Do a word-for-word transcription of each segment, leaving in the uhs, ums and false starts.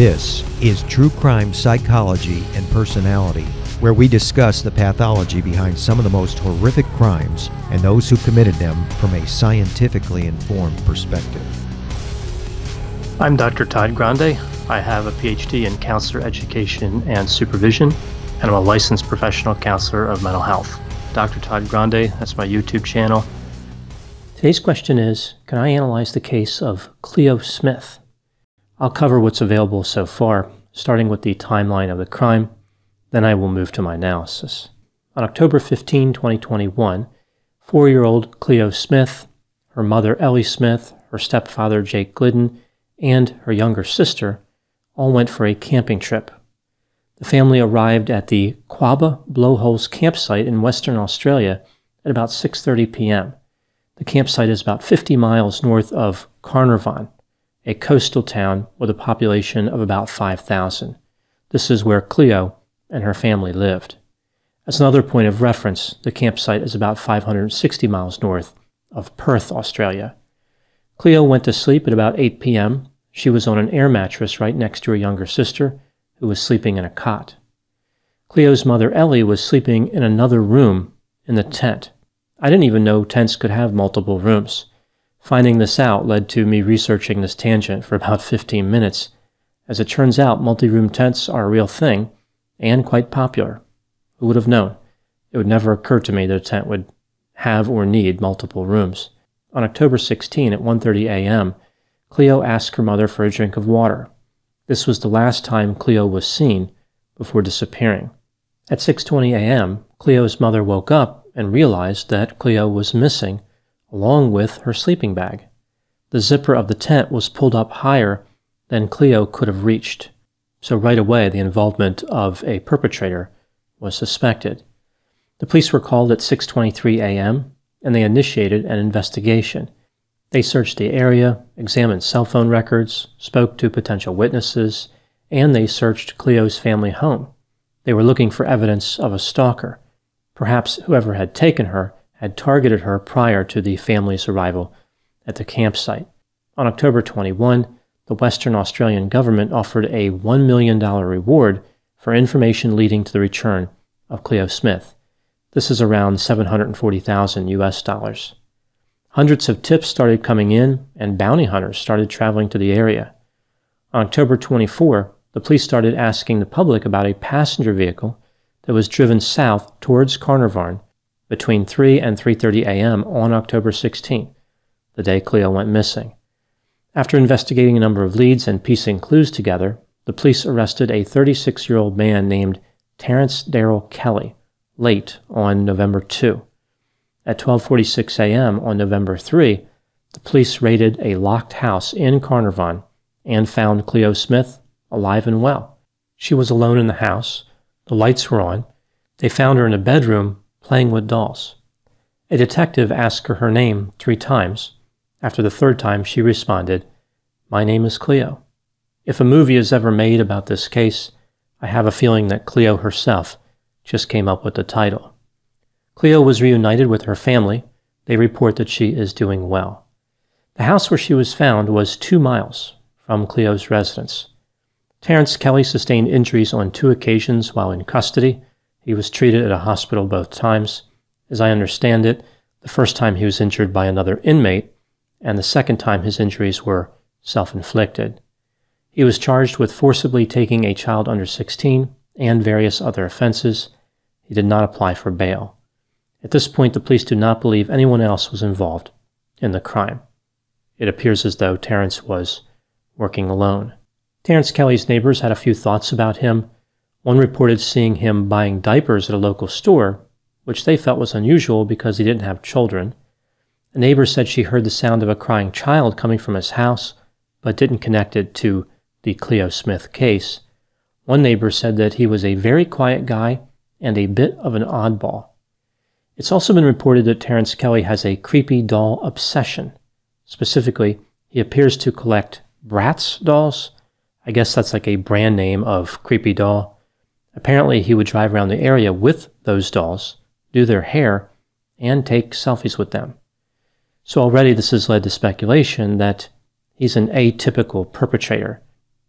This is True Crime Psychology and Personality, where we discuss the pathology behind some of the most horrific crimes and those who committed them from a scientifically informed perspective. I'm Doctor Todd Grande. I have a P H D in counselor education and supervision, and I'm a licensed professional counselor of mental health. Doctor Todd Grande, that's my YouTube channel. Today's question is, can I analyze the case of Cleo Smith? I'll cover what's available so far, starting with the timeline of the crime, then I will move to my analysis. On October fifteenth, twenty twenty-one, four-year-old Cleo Smith, her mother Ellie Smith, her stepfather Jake Glidden, and her younger sister all went for a camping trip. The family arrived at the Quabbah Blowholes campsite in Western Australia at about six thirty p.m. The campsite is about fifty miles north of Carnarvon, a coastal town with a population of about five thousand. This is where Cleo and her family lived. As another point of reference, the campsite is about five hundred sixty miles north of Perth, Australia. Cleo went to sleep at about eight p.m. She was on an air mattress right next to her younger sister, who was sleeping in a cot. Cleo's mother Ellie was sleeping in another room in the tent. I didn't even know tents could have multiple rooms. Finding this out led to me researching this tangent for about fifteen minutes. As it turns out, multi-room tents are a real thing and quite popular. Who would have known? It would never occur to me that a tent would have or need multiple rooms. On October sixteenth at one thirty a.m., Cleo asked her mother for a drink of water. This was the last time Cleo was seen before disappearing. At six twenty a.m., Cleo's mother woke up and realized that Cleo was missing, along with her sleeping bag. The zipper of the tent was pulled up higher than Cleo could have reached, so right away the involvement of a perpetrator was suspected. The police were called at six twenty-three a.m., and they initiated an investigation. They searched the area, examined cell phone records, spoke to potential witnesses, and they searched Cleo's family home. They were looking for evidence of a stalker. Perhaps whoever had taken her had targeted her prior to the family's arrival at the campsite. On October twenty-first, the Western Australian government offered a one million dollars reward for information leading to the return of Cleo Smith. This is around seven hundred forty thousand U S dollars. Hundreds of tips started coming in, and bounty hunters started traveling to the area. On October twenty-fourth, the police started asking the public about a passenger vehicle that was driven south towards Carnarvon between three and three thirty a.m. on October sixteenth, the day Cleo went missing. After investigating a number of leads and piecing clues together, the police arrested a thirty-six-year-old man named Terrence Darrell Kelly late on November second. At twelve forty-six a.m. on November third, the police raided a locked house in Carnarvon and found Cleo Smith alive and well. She was alone in the house. The lights were on. They found her in a bedroom playing with dolls. A detective asked her her name three times. After the third time, she responded, "My name is Cleo." If a movie is ever made about this case, I have a feeling that Cleo herself just came up with the title. Cleo was reunited with her family. They report that she is doing well. The house where she was found was two miles from Cleo's residence. Terrence Kelly sustained injuries on two occasions while in custody. He was treated at a hospital both times. As I understand it, the first time he was injured by another inmate, and the second time his injuries were self-inflicted. He was charged with forcibly taking a child under sixteen and various other offenses. He did not apply for bail. At this point, the police do not believe anyone else was involved in the crime. It appears as though Terrence was working alone. Terrence Kelly's neighbors had a few thoughts about him. One reported seeing him buying diapers at a local store, which they felt was unusual because he didn't have children. A neighbor said she heard the sound of a crying child coming from his house, but didn't connect it to the Cleo Smith case. One neighbor said that he was a very quiet guy and a bit of an oddball. It's also been reported that Terrence Kelly has a creepy doll obsession. Specifically, he appears to collect Bratz dolls. I guess that's like a brand name of creepy doll. Apparently, he would drive around the area with those dolls, do their hair, and take selfies with them. So already this has led to speculation that he's an atypical perpetrator.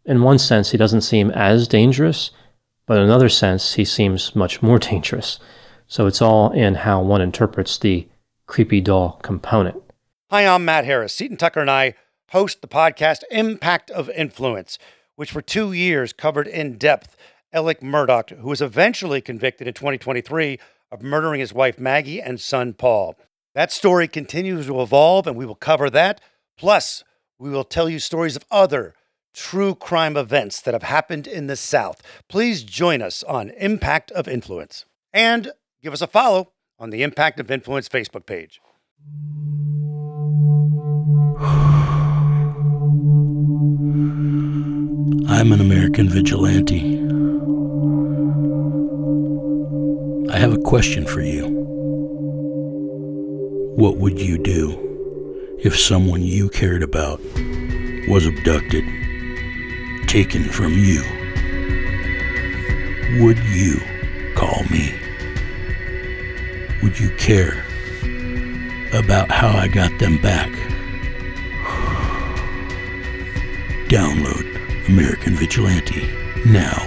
In one sense, he doesn't seem as dangerous, but in another sense, he seems much more dangerous. So it's all in how one interprets the creepy doll component. Hi, I'm Matt Harris. Seton Tucker and I host the podcast Impact of Influence, which for two years covered in depth Alec Murdaugh, who was eventually convicted in twenty twenty-three of murdering his wife Maggie and son Paul. That story continues to evolve, and we will cover that. Plus, we will tell you stories of other true crime events that have happened in the South. Please join us on Impact of Influence. And give us a follow on the Impact of Influence Facebook page. I'm an American vigilante. I have a question for you. What would you do if someone you cared about was abducted, taken from you? Would you call me? Would you care about how I got them back? Download American Vigilante now.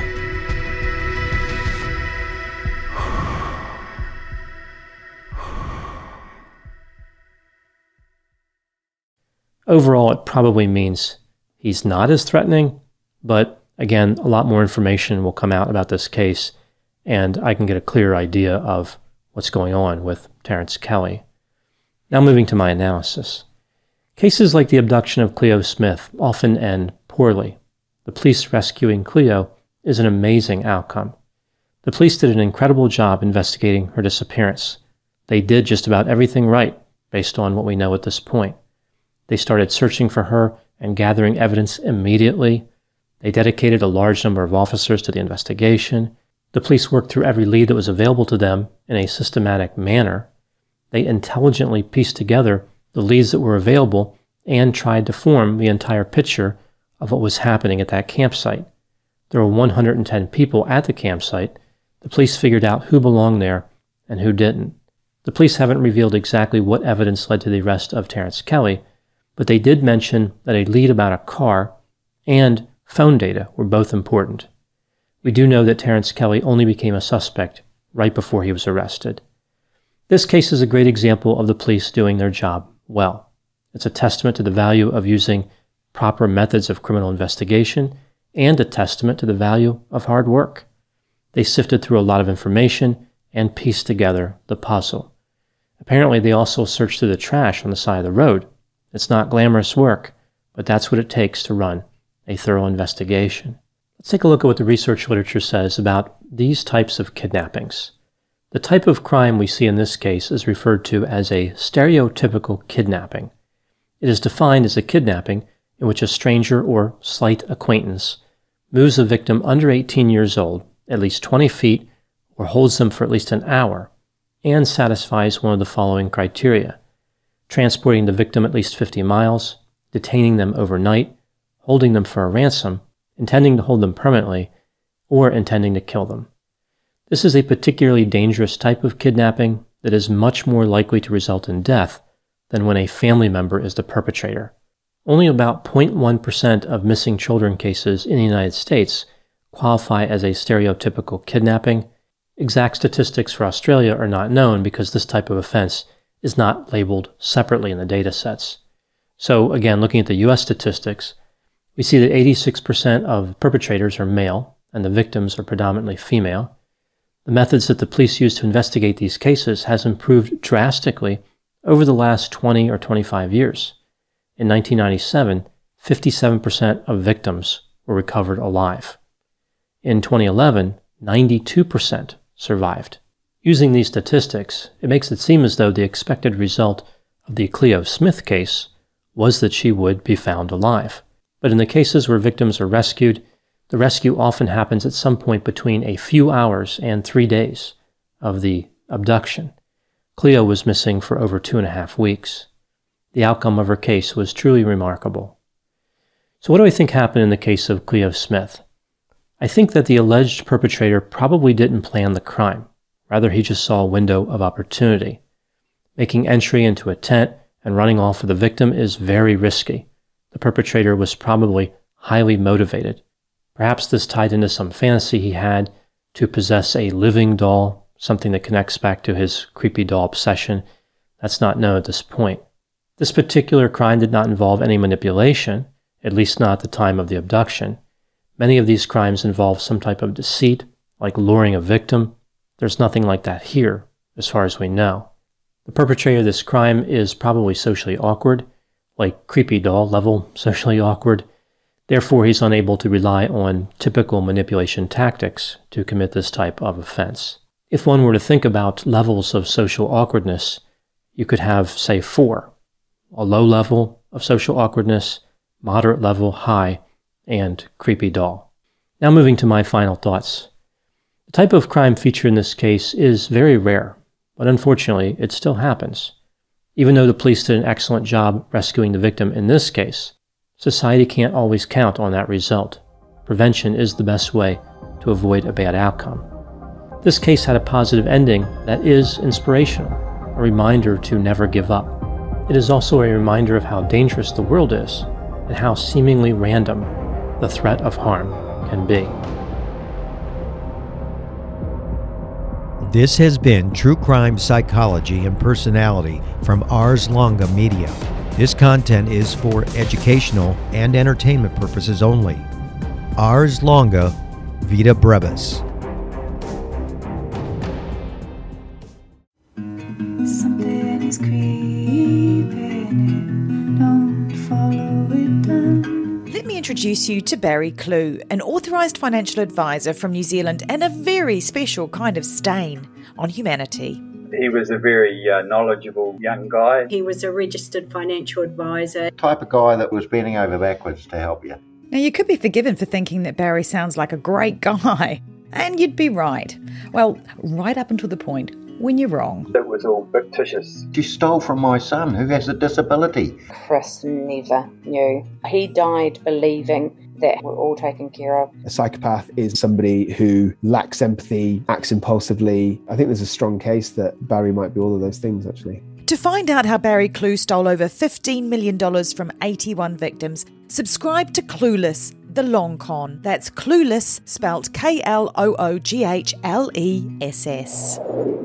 Overall, it probably means he's not as threatening, but again, a lot more information will come out about this case, and I can get a clearer idea of what's going on with Terrence Kelly. Now moving to my analysis. Cases like the abduction of Cleo Smith often end poorly. The police rescuing Cleo is an amazing outcome. The police did an incredible job investigating her disappearance. They did just about everything right, based on what we know at this point. They started searching for her and gathering evidence immediately. They dedicated a large number of officers to the investigation. The police worked through every lead that was available to them in a systematic manner. They intelligently pieced together the leads that were available and tried to form the entire picture of what was happening at that campsite. There were one hundred ten people at the campsite. The police figured out who belonged there and who didn't. The police haven't revealed exactly what evidence led to the arrest of Terrence Kelly, but they did mention that a lead about a car and phone data were both important. We do know that Terrence Kelly only became a suspect right before he was arrested. This case is a great example of the police doing their job well. It's a testament to the value of using proper methods of criminal investigation and a testament to the value of hard work. They sifted through a lot of information and pieced together the puzzle. Apparently, they also searched through the trash on the side of the road. It's not glamorous work, but that's what it takes to run a thorough investigation. Let's take a look at what the research literature says about these types of kidnappings. The type of crime we see in this case is referred to as a stereotypical kidnapping. It is defined as a kidnapping in which a stranger or slight acquaintance moves a victim under eighteen years old at least twenty feet or holds them for at least an hour and satisfies one of the following criteria: transporting the victim at least fifty miles, detaining them overnight, holding them for a ransom, intending to hold them permanently, or intending to kill them. This is a particularly dangerous type of kidnapping that is much more likely to result in death than when a family member is the perpetrator. Only about zero point one percent of missing children cases in the United States qualify as a stereotypical kidnapping. Exact statistics for Australia are not known because this type of offense is not labeled separately in the data sets. So again, looking at the U S statistics, we see that eighty-six percent of perpetrators are male and the victims are predominantly female. The methods that the police use to investigate these cases has improved drastically over the last twenty or twenty-five years. In nineteen ninety-seven, fifty-seven percent of victims were recovered alive. In twenty eleven, ninety-two percent survived. Using these statistics, it makes it seem as though the expected result of the Cleo Smith case was that she would be found alive. But in the cases where victims are rescued, the rescue often happens at some point between a few hours and three days of the abduction. Cleo was missing for over two and a half weeks. The outcome of her case was truly remarkable. So what do I think happened in the case of Cleo Smith? I think that the alleged perpetrator probably didn't plan the crime. Rather, he just saw a window of opportunity. Making entry into a tent and running off with the victim is very risky. The perpetrator was probably highly motivated Perhaps this tied into some fantasy he had to possess a living doll, something that connects back to his creepy doll obsession. That's not known at this point. This particular crime did not involve any manipulation, at least not at the time of the abduction. Many of these crimes involve some type of deceit, like luring a victim. There's nothing like that here, as far as we know. The perpetrator of this crime is probably socially awkward, like creepy doll level socially awkward. Therefore, he's unable to rely on typical manipulation tactics to commit this type of offense. If one were to think about levels of social awkwardness, you could have, say, four. A low level of social awkwardness, moderate level, high, and creepy doll. Now moving to my final thoughts. The type of crime featured in this case is very rare, but unfortunately it still happens. Even though the police did an excellent job rescuing the victim in this case, society can't always count on that result. Prevention is the best way to avoid a bad outcome. This case had a positive ending that is inspirational, a reminder to never give up. It is also a reminder of how dangerous the world is and how seemingly random the threat of harm can be. This has been True Crime Psychology and Personality from Ars Longa Media. This content is for educational and entertainment purposes only. Ars Longa, Vita Brevis. Something is creeping in, don't follow it down. Let me introduce you to Barry Clew, an authorised financial advisor from New Zealand and a very special kind of stain on humanity. He was a very uh, knowledgeable young guy. He was a registered financial advisor. Type of guy that was bending over backwards to help you. Now, you could be forgiven for thinking that Barry sounds like a great guy, and you'd be right. Well, right up until the point when you're wrong. It was all fictitious. You stole from my son who has a disability. Chris never knew. He died believing that we're all taken care of. A psychopath is somebody who lacks empathy, acts impulsively. I think there's a strong case that Barry might be all of those things, actually. To find out how Barry Clew stole over fifteen million dollars from eighty-one victims, subscribe to Clueless, The Long Con. That's Clueless, spelt K L O O G H L E S S.